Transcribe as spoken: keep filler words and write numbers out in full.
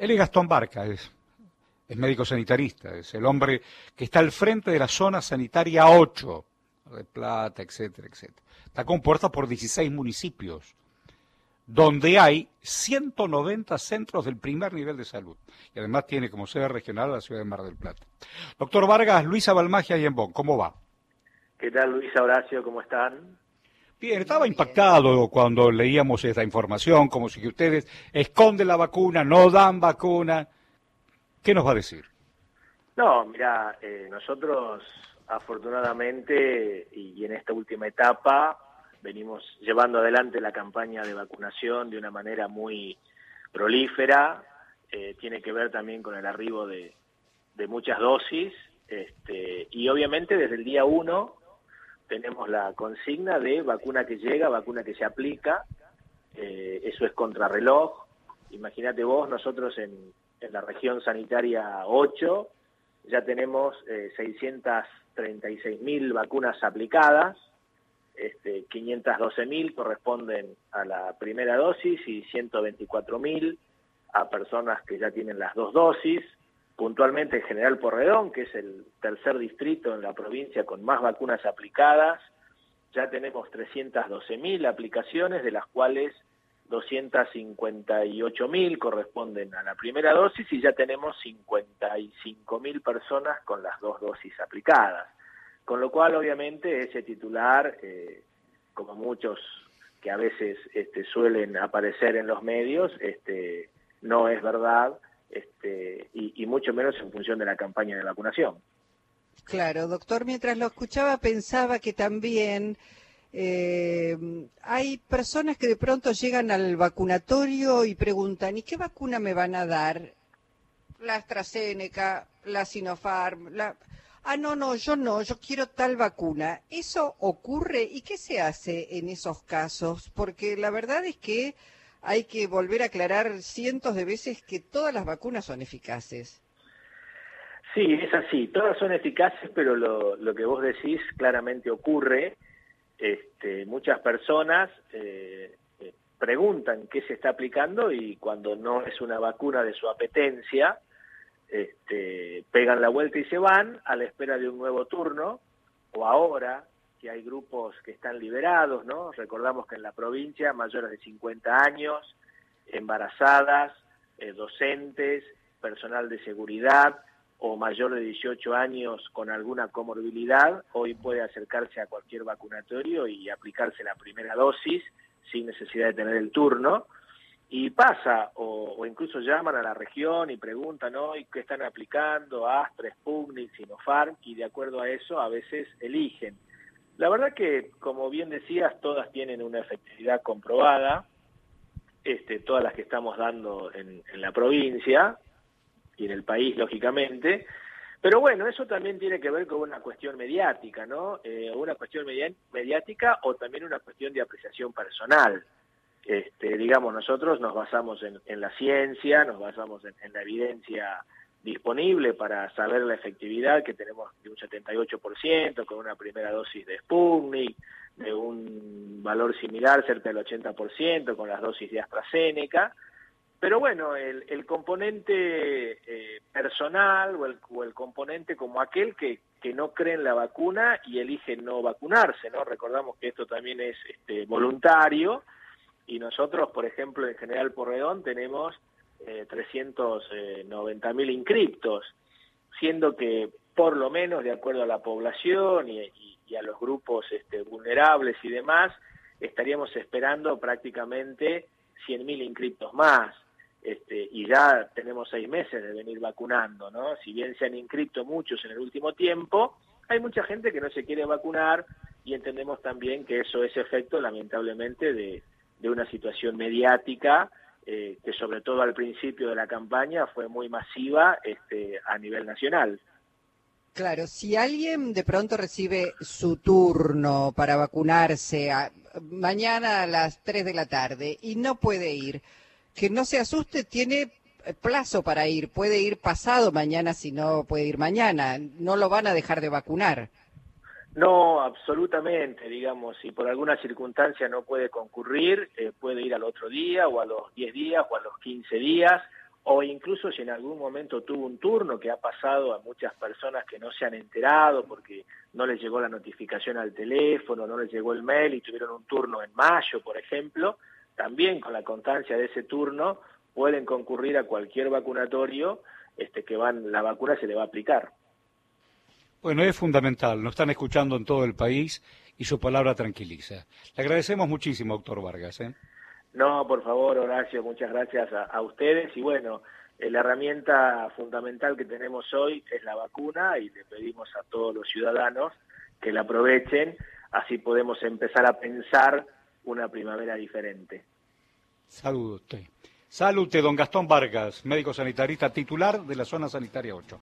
Él es Gastón Barca, es, es médico sanitarista, es el hombre que está al frente de la zona sanitaria ocho, de Plata, etcétera, etcétera. Está compuesta por dieciséis municipios, donde hay ciento noventa centros del primer nivel de salud. Y además tiene como sede regional la ciudad de Mar del Plata. Doctor Vargas, Luisa Balmagia y Embón, ¿cómo va? ¿Qué tal, Luisa, Horacio? ¿Cómo están? Bien, estaba impactado cuando leíamos esta información, como si que ustedes esconden la vacuna, no dan vacuna. ¿Qué nos va a decir? No, mira, eh, nosotros afortunadamente y, y en esta última etapa venimos llevando adelante la campaña de vacunación de una manera muy prolífera. Eh, tiene que ver también con el arribo de, de muchas dosis este, y obviamente desde el día uno tenemos la consigna de vacuna que llega, vacuna que se aplica. Eh, eso es contrarreloj. Imagínate vos, nosotros en, en la región sanitaria ocho ya tenemos eh, seiscientas treinta y seis mil vacunas aplicadas, este, quinientas doce mil corresponden a la primera dosis y ciento veinticuatro mil a personas que ya tienen las dos dosis. Puntualmente en General Porredón, que es el tercer distrito en la provincia con más vacunas aplicadas, ya tenemos trescientas doce mil aplicaciones, de las cuales doscientas cincuenta y ocho mil corresponden a la primera dosis y ya tenemos cincuenta y cinco mil personas con las dos dosis aplicadas. Con lo cual, obviamente, ese titular, eh, como muchos que a veces este, suelen aparecer en los medios, este, no es verdad, este, y, y mucho menos en función de la campaña de vacunación. Claro, doctor, mientras lo escuchaba pensaba que también eh, hay personas que de pronto llegan al vacunatorio y preguntan, ¿y qué vacuna me van a dar? La AstraZeneca, la Sinopharm, la... Ah, no, no, yo no, yo quiero tal vacuna. ¿Eso ocurre? ¿Y qué se hace en esos casos? Porque la verdad es que hay que volver a aclarar cientos de veces que todas las vacunas son eficaces. Sí, es así, todas son eficaces, pero lo, lo que vos decís claramente ocurre. Este, muchas personas eh, eh, preguntan qué se está aplicando y cuando no es una vacuna de su apetencia, este, pegan la vuelta y se van a la espera de un nuevo turno, o ahora que hay grupos que están liberados, ¿no? Recordamos que en la provincia mayores de cincuenta años, embarazadas, eh, docentes, personal de seguridad o mayor de dieciocho años con alguna comorbilidad, hoy puede acercarse a cualquier vacunatorio y aplicarse la primera dosis sin necesidad de tener el turno. Y pasa, o, o incluso llaman a la región y preguntan hoy qué están aplicando, Astra, Sputnik, Sinopharm, y de acuerdo a eso a veces eligen. La verdad que, como bien decías, todas tienen una efectividad comprobada, este, todas las que estamos dando en, en la provincia y en el país, lógicamente, pero bueno, eso también tiene que ver con una cuestión mediática, ¿no? Eh, una cuestión media, mediática o también una cuestión de apreciación personal. Este, digamos, nosotros nos basamos en, en la ciencia, nos basamos en, en la evidencia disponible para saber la efectividad que tenemos de un setenta y ocho por ciento con una primera dosis de Sputnik, de un valor similar cerca del ochenta por ciento con las dosis de AstraZeneca, pero bueno, el, el componente eh, personal o el, o el componente como aquel que, que no cree en la vacuna y elige no vacunarse, ¿no? Recordamos que esto también es este, voluntario. Y nosotros, por ejemplo, en General Porredón tenemos eh, trescientos noventa mil inscriptos, siendo que por lo menos de acuerdo a la población y, y, y a los grupos este, vulnerables y demás, estaríamos esperando prácticamente cien mil inscriptos más. Este, y ya tenemos seis meses de venir vacunando, ¿no? Si bien se han inscrito muchos en el último tiempo, hay mucha gente que no se quiere vacunar y entendemos también que eso es efecto, lamentablemente, de de una situación mediática eh, que sobre todo al principio de la campaña fue muy masiva este, a nivel nacional. Claro, si alguien de pronto recibe su turno para vacunarse a, mañana a las tres de la tarde y no puede ir, que no se asuste, tiene plazo para ir, puede ir pasado mañana si no puede ir mañana, no lo van a dejar de vacunar. No, absolutamente, digamos, si por alguna circunstancia no puede concurrir, eh, puede ir al otro día, o a los diez días, o a los quince días, o incluso si en algún momento tuvo un turno, que ha pasado a muchas personas que no se han enterado porque no les llegó la notificación al teléfono, no les llegó el mail y tuvieron un turno en mayo, por ejemplo, también con la constancia de ese turno pueden concurrir a cualquier vacunatorio este, que van, la vacuna se le va a aplicar. Bueno, es fundamental, nos están escuchando en todo el país y su palabra tranquiliza. Le agradecemos muchísimo, doctor Vargas. ¿eh? No, por favor, Horacio, muchas gracias a, a ustedes y bueno, eh, la herramienta fundamental que tenemos hoy es la vacuna y le pedimos a todos los ciudadanos que la aprovechen, así podemos empezar a pensar una primavera diferente. Saludos usted. Salute, don Gastón Vargas, médico sanitarista titular de la zona sanitaria ocho.